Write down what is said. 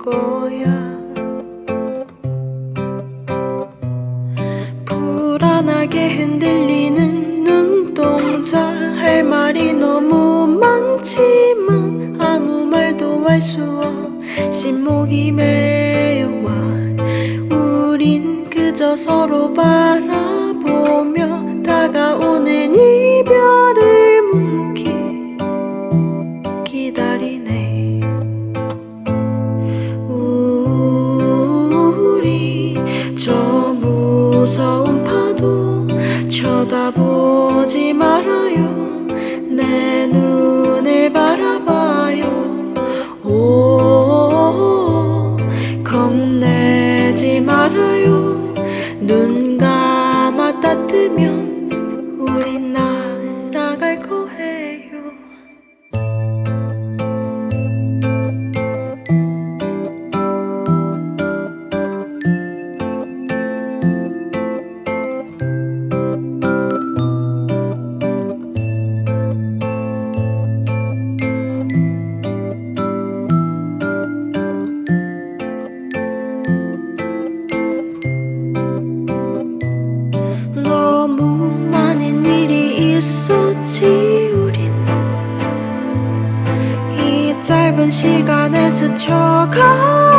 거야. 불안하게 흔들리는 눈동자, 할 말이 너무 많지만 아무 말도 할 수 없이 목이 메어와. 우린 그저 서로 바라보며 다가오는 이별을 묵묵히 기다리네. 우리 저 무서운 파도 쳐다보지 말아요. 내 눈을 바라봐요. 오, 겁내지 말아요. 눈 감아 닫으면 우린 날아갈 거예요. 너무 많은 일이 있었지. 우린 이 짧은 시간에 스쳐가